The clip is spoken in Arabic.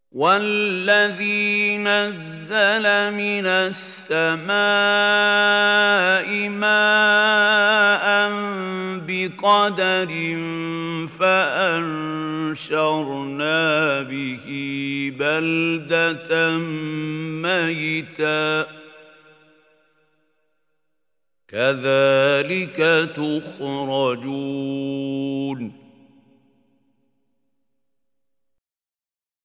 وَالَّذِي نَزَّلَ مِنَ السَّمَاءِ مَاءً بِقَدَرٍ فَأَنشَرْنَا بِهِ بَلْدَةً مَّيْتًا ۚ كَذَٰلِكَ تُخْرَجُونَ